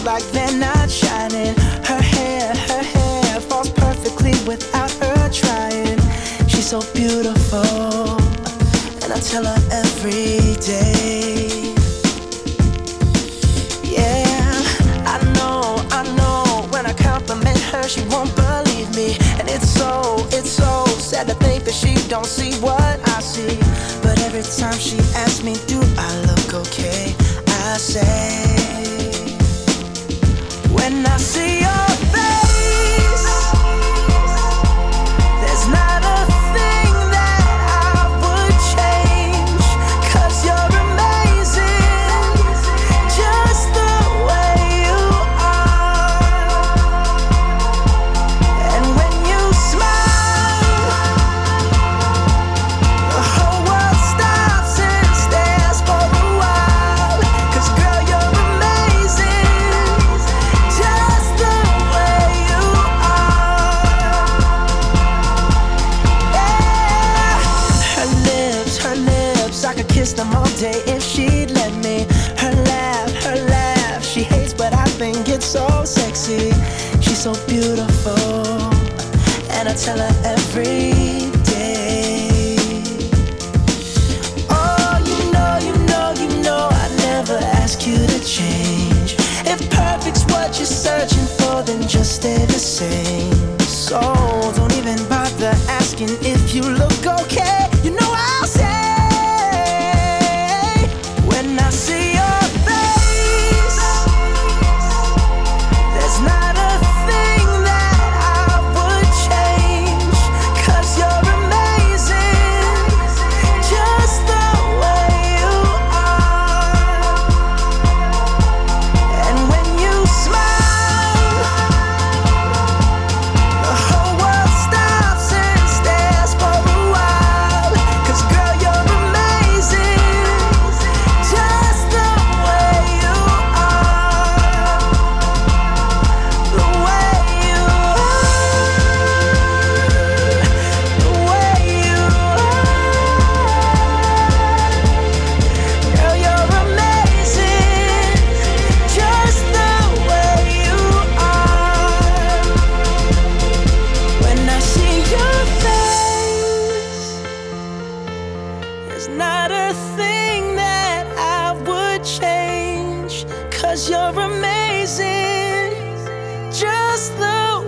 like they're not shining. Her hair falls perfectly without her trying. She's so beautiful, and I tell her every day. Yeah, I know, when I compliment her, she won't believe me. And it's so sad to think that she don't see what I see. But every time she asks me, do I look okay, I say, when I see your face, there's not a thing that I would change. 'Cause you're amazing, just the way you are. And when you smile, the whole world stops and stares for a while. 'Cause girl, you're amazing, just the way you are. Yeah. Her lips, I could kiss them all day if she'd let me. Her laugh, she hates but I think it's so sexy. She's so beautiful, and I tell her every day. Oh, you know, I never ask you to change. If perfect's what you're searching for, then just stay the same. So don't even bother asking if you look okay. You know I'll say, when I see your face, there's not a thing that I would change. 'Cause you're amazing, just the way you are. And when you smile, the whole world stops and stares for a while. 'Cause girl, you're amazing, just the way you are. The way you are, the way you are. Girl, you're amazing, just the way you are. When I see your face, there's not a thing that I would change. 'Cause you're amazing, just the